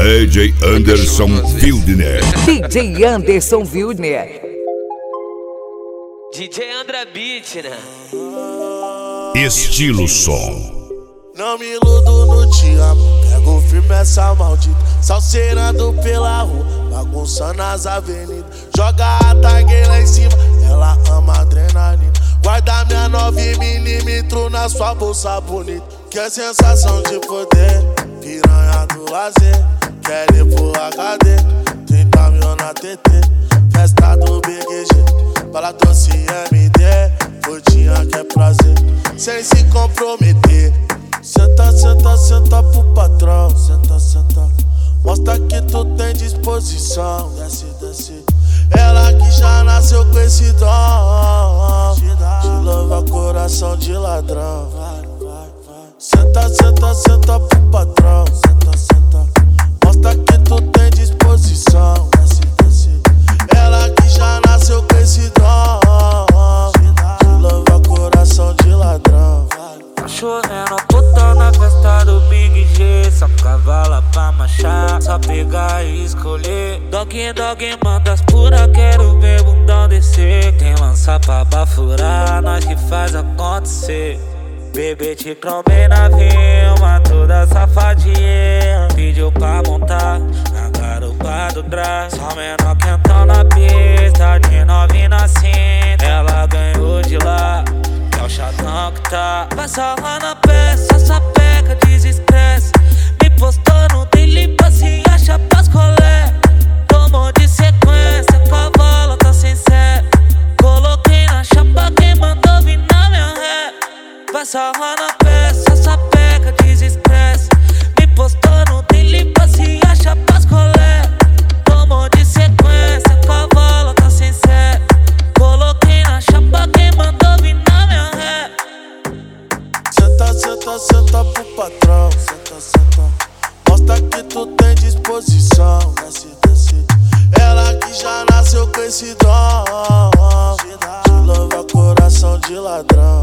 DJ Anderson Wildner. DJ Anderson Wildner. DJ Andra Beat, né? Estilo som. Não me iludo no te amo, pego firme essa maldita, salseirando pela rua, bagunçando as avenidas. Joga a tag lá em cima, ela ama adrenalina. Guarda minha 9mm na sua bolsa bonita. Que é sensação de poder, piranha do lazer. Quer ir pro HD, 30 mil na TT. Festa do BGG, bala doce MD. Gordinha quer prazer, sem se comprometer. Senta, senta, senta pro patrão. Senta, senta, mostra que tu tem disposição. Desce, desce, ela que já nasceu com esse dom. Te louva coração de ladrão. Senta, senta, senta pro patrão. Senta, senta, mostra que tu tem disposição. Desce, desce, ela que já nasceu com esse dom. Te louva coração de ladrão. Cachorrendo puta na festa do Big G. Só cavala pra marchar, só pegar e escolher. Dog, dog, manda as pura, quero ver bundão descer. Quem lança pra bafurar, nós que faz acontecer. Bebê te cromei na rima, toda safadinha. Pediu pra montar na garupa do drag. Só menor quentão na pista, de novinha na cinta. Ela ganhou de lá, que é o chatão que tá. Vai sarrando a peça, sapeca, desestresse. Me postou no daily pra se achar pras colé. Tomou de sequência, cavalo tá sem sé. Coloquei na chapa, quem mandou vir na minha ré. Vai sarrando a peça, sapeca, desestresse. Me postou no daily pra se achar pras colé. Tomou de sequência, cavalo tá sem sé. Coloquei na chapa, quem mandou vir na minha ré. Senta, senta, senta pro patrão. Senta, senta, mostra que tu tem disposição. Desce, desce, ela que já nasceu com esse dom. Te louva coração de ladrão.